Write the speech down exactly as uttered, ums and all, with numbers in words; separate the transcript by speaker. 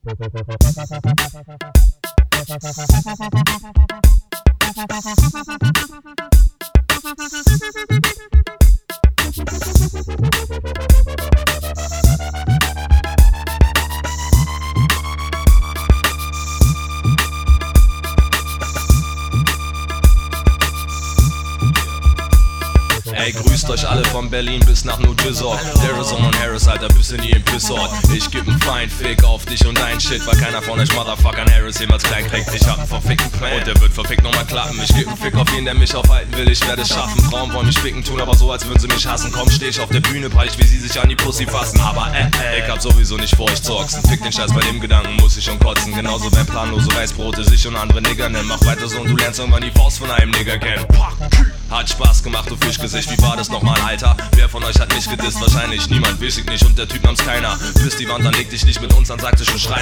Speaker 1: Ey, grüßt euch alle von Berlin bis nach New Jersey. Arizona und Harris, Alter, bis in ihren Pissort. Ich geb nen Feindfick auf dich und dein Shit, weil keiner von euch Motherfuckern Harris jemals klein kriegt. Ich hab nen verfickten Plan und der wird verfickt nochmal klappen. Ich geb nen Fick auf jeden, der mich aufhalten will, ich werde es schaffen. Frauen wollen mich ficken, tun aber so, als würden sie mich hassen. Komm, steh ich auf der Bühne, peil ich, wie sie sich an die Pussy fassen. Aber äh, äh, ich hab sowieso nicht vor, euch zu ochsen. Fick den Scheiß, bei dem Gedanken muss ich schon kotzen. Genauso wenn planlose Weißbrote sich und andere Nigger nennen. Mach weiter so und du lernst irgendwann die Faust von einem Nigger kennen. Hat Spaß gemacht, du Fischgesicht, wie war das nochmal, Alter? Wer von euch hat mich gedisst? Wahrscheinlich niemand, weiß ich nicht und der Typ namens keiner. Bis die Wand, dann leg dich nicht mit uns an, sagte schon Schreiner.